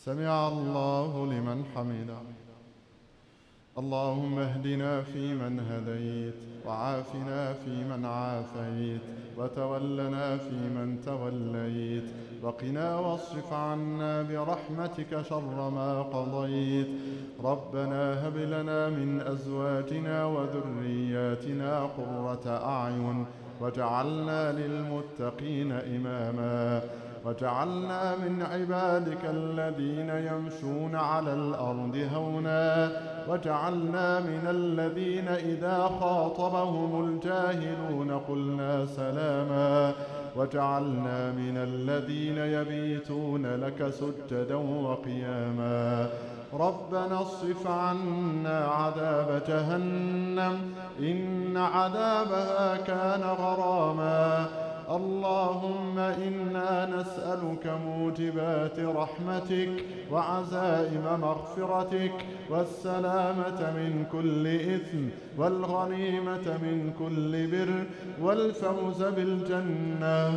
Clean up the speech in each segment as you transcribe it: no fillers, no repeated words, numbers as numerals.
سمع الله لمن حمده. اللهم اهدنا فيمن هديت، وعافنا فيمن عافيت، وتولنا فيمن توليت، وقنا واصرف عنا برحمتك شر ما قضيت. ربنا هب لنا من أزواجنا وذرياتنا قرة أعين واجعلنا للمتقين إماما. وجعلنا من عبادك الذين يمشون على الأرض هونا، وجعلنا من الذين إذا خاطبهم الجاهلون قلنا سلاما، وجعلنا من الذين يبيتون لك سجدا وقياما. ربنا اصرف عنا عذاب جهنم إن عذابها كان غراما. اللهم إنا نسألك موجبات رحمتك وعزائم مغفرتك والسلامة من كل إثم والغنيمة من كل بر والفوز بالجنة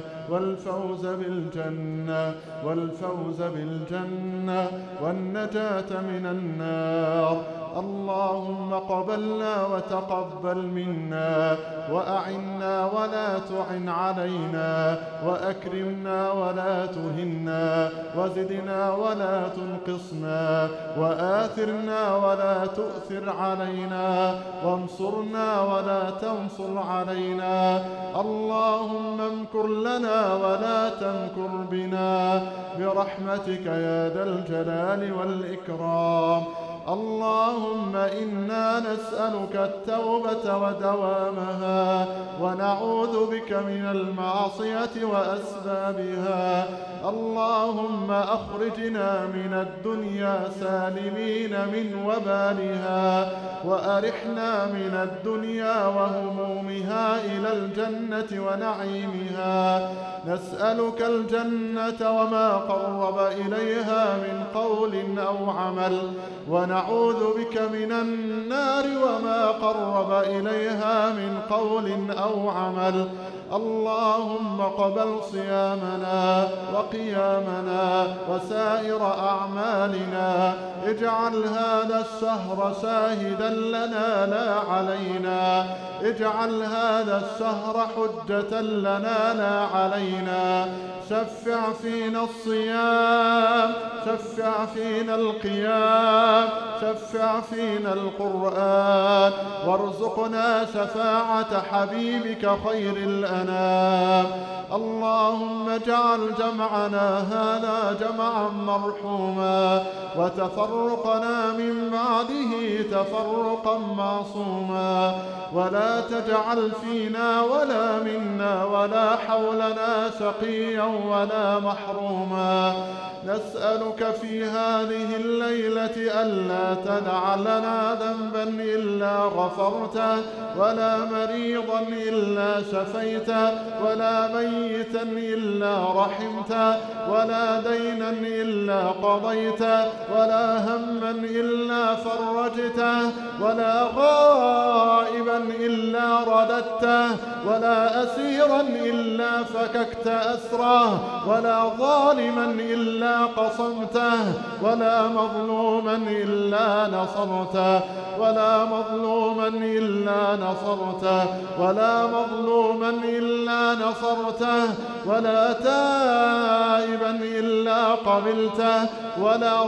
والنجاة من النار. اللهم قبلنا وتقبل منا، وأعنا ولا تعن علينا، وأكرمنا ولا تهنا، وزدنا ولا تنقصنا، وآثرنا ولا تؤثر علينا، وانصرنا ولا تنصر علينا. اللهم امكر لنا ولا تمكر بنا برحمتك يا ذا الجلال والإكرام. اللهم إنا نسألك التوبة ودوامها، ونعوذ بك من المعصية وأسبابها. اللهم أخرجنا من الدنيا سالمين من وبالها، وأرحنا من الدنيا وهمومها إلى الجنة ونعيمها. نسألك الجنة وما قرب إليها من قول أو عمل، ونعوذ بك من النار وما قرب إليها من قول أو عمل. اللهم قبل صيامنا وقيامنا وسائر أعمالنا. اجعل هذا الشهر شاهدا لنا لا علينا، اجعل هذا الشهر حجة لنا لا علينا. شفع فينا الصيام، شفع فينا القيام، شفع فينا القرآن، وارزقنا شفاعة حبيبك خير الأنام. اللهم اجعل جمعنا هذا جمعا مرحوما، وتفرقنا من بعده تفرقا معصوما، ولا تجعل فينا ولا منا ولا حولنا شقيا ولا محروما. نسألك في هذه الليلة ألا تدع لنا ذنبا إلا غفرته، ولا مريضا إلا شفيته، ولا ميتا إلا رحمته، ولا دينا إلا قضيته، ولا هما إلا فرجته، ولا غائبا إلا رددته، ولا أسيرا إلا فككت أسره، ولا ظالما إلا قصمته، ولا مظلوما إلا نصرته، ولا مظلوما إلا نصرته، ولا مظلوما إلا نصرته، ولا تائبا إلا قبلته، ولا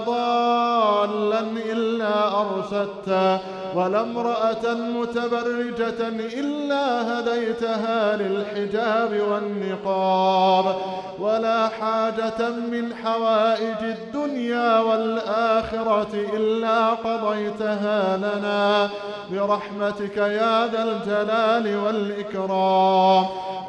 ضالا إلا أرشدته، ولا امرأة متبرجة إلا هديتها للحجاب والنقاب، ولا حاجة من حوائج الدنيا والآخرة إلا قضيتها لنا برحمتك يا ذا الجلال والإكرام.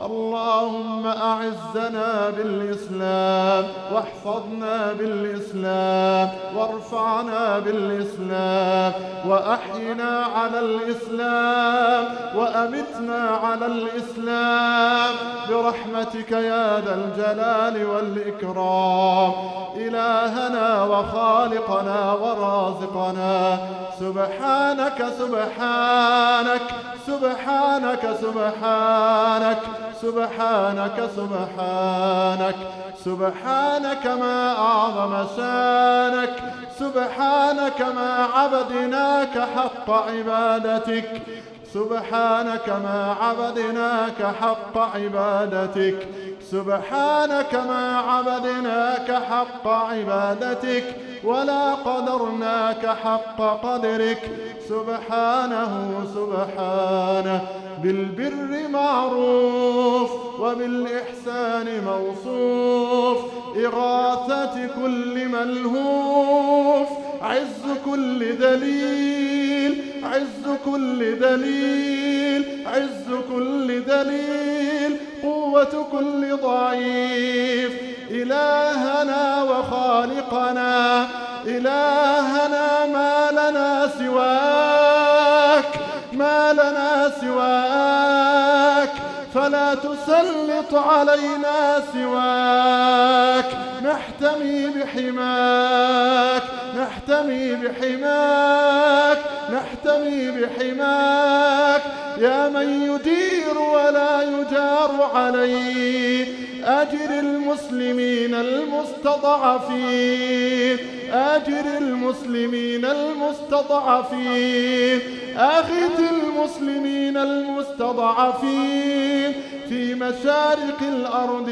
اللهم أعزنا بالإسلام، واحفظنا بالإسلام، وارفعنا بالإسلام، وأحينا على الإسلام، وأمتنا على الإسلام برحمتك يا ذا الجلال والإكرام. إلهنا وخالقنا ورازقنا. سبحانك سبحانك سبحانك سبحانك سبحانك سبحانك سبحانك ما أعظم شانك. سبحانك ما عبدناك حق عبادتك. سبحانك ما عبدناك حق عبادتك. سبحانك ما عبدناك حق عبادتك ولا قدرناك حق قدرك. سبحانه سبحانه بالبر معروف وبالإحسان موصوف. إغاثة كل ملهوف. عز كل ذليل. عز كل ذليل. عز كل ذليل. قوة كل ضعيف. إلهنا وخالقنا إلهنا ما لنا سواك. ما لنا سواك. فلا تسلط علينا سواك. نحتمي بحماك. نحتمي بحماك. نحتمي بحماك. يا من يدير ولا يجار عليه. أجر المسلمين المستضعفين. أجر المسلمين المستضعفين. أغث المسلمين المستضعفين في مشارق الأرض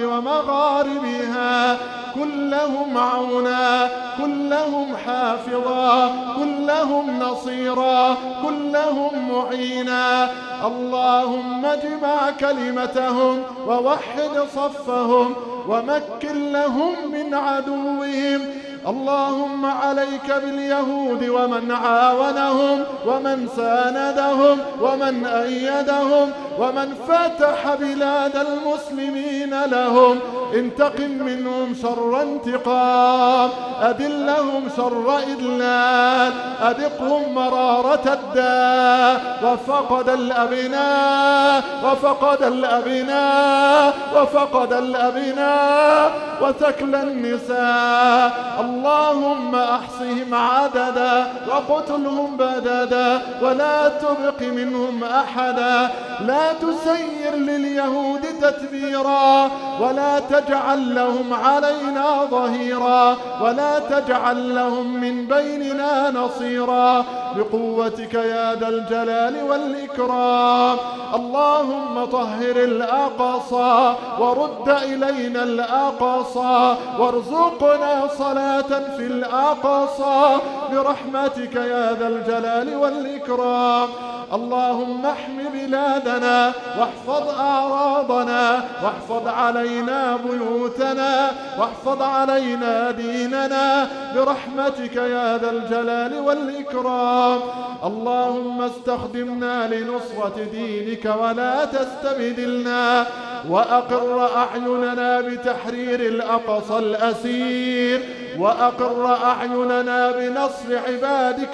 ومغاربها. كلهم عونا. كلهم حافظا. كلهم نصيرا. كلهم معينا. اللهم اجمع كلمتهم ووحد صفهم ومكن لهم من عدوهم. اللهم عليك باليهود ومن عاونهم ومن ساندهم ومن أيدهم ومن فتح بلاد المسلمين لهم. انتقم منهم شر انتقام. أذلهم شر إذلال. أذقهم مرارة الداء. وفقد الأبناء. وفقد الأبناء. وفقد الأبناء وثكل النساء. اللهم أحصهم عددا وقتلهم بددا ولا تبق منهم أحدا. لا تسير لليهود تتبيرا ولا تجعل لهم علينا ظهيرا ولا تجعل لهم من بيننا نصيرا بقوتك يا ذا الجلال والإكرام. اللهم طهر الأقصى ورد إلينا الأقصى وارزقنا صلاة في الأقصى برحمتك يا ذا الجلال والإكرام. اللهم احم بلادنا واحفظ أعراضنا واحفظ علينا بيوتنا واحفظ علينا ديننا برحمتك يا ذا الجلال والإكرام. اللهم استخدمنا لنصرة دينك ولا تستبدلنا وأقر أعيننا بتحرير الأقصى الأسير وأقر أعيننا بنصر عبادك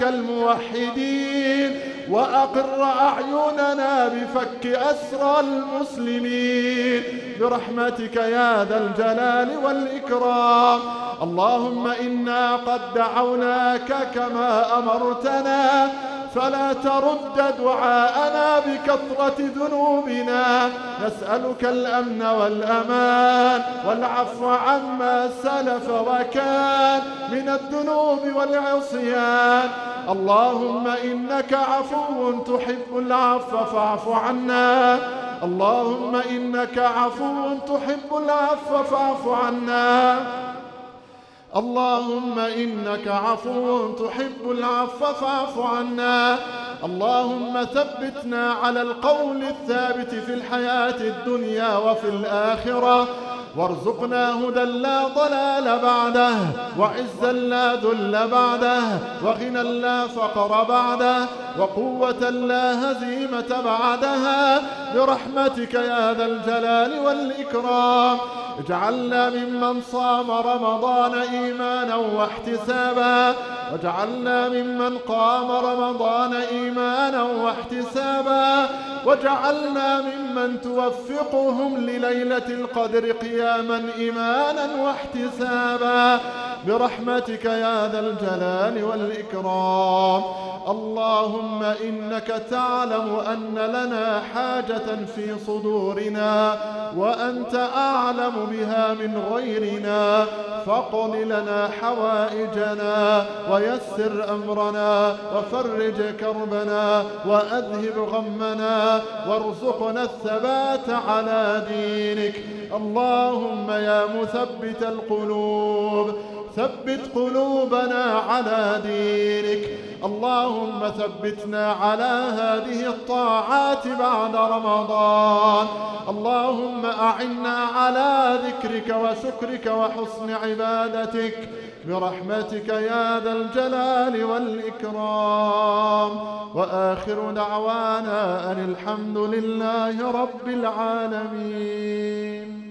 الموحدين وأقر أعيننا بفك أسرى المسلمين برحمتك يا ذا الجلال والإكرام. اللهم إنا قد دعوناك كما أمرتنا فلا ترد دعاءنا بكثرة ذنوبنا. نسألك الأمن والأمان والعفو عما سلف وكان من الذنوب والعصيان. اللهم إنك عفو تحب العفو فاعف عنا. اللهم إنك عفو تحب العفو فاعف عنا. اللهم إنك عفو تحب العفو فاعف عنا. اللهم ثبتنا على القول الثابت في الحياة الدنيا وفي الآخرة وارزقنا هدى لا ضلال بعده وعزا لا ذل بعده وغنى لا فقر بعده وقوة لا هزيمة بعدها برحمتك يا ذا الجلال والإكرام. اجعلنا ممن صام رمضان إيمانا واحتسابا واجعلنا ممن قام رمضان إيمانا واحتسابا واجعلنا ممن توفقهم لليلة القدر قياما إيمانا واحتسابا برحمتك يا ذا الجلال والإكرام. اللهم إنك تعلم أن لنا حاجة في صدورنا وأنت أعلم بها من غيرنا، فاقض لنا حوائجنا ويسر أمرنا وفرج كربنا وأذهب غمنا وارزقنا الثبات على دينك. اللهم يا مثبت القلوب ثبت قلوبنا على دينك. اللهم ثبتنا على هذه الطاعات بعد رمضان. اللهم أعنا على ذكرك وشكرك وحسن عبادتك برحمتك يا ذا الجلال والإكرام. وآخر دعوانا أن الحمد لله رب العالمين.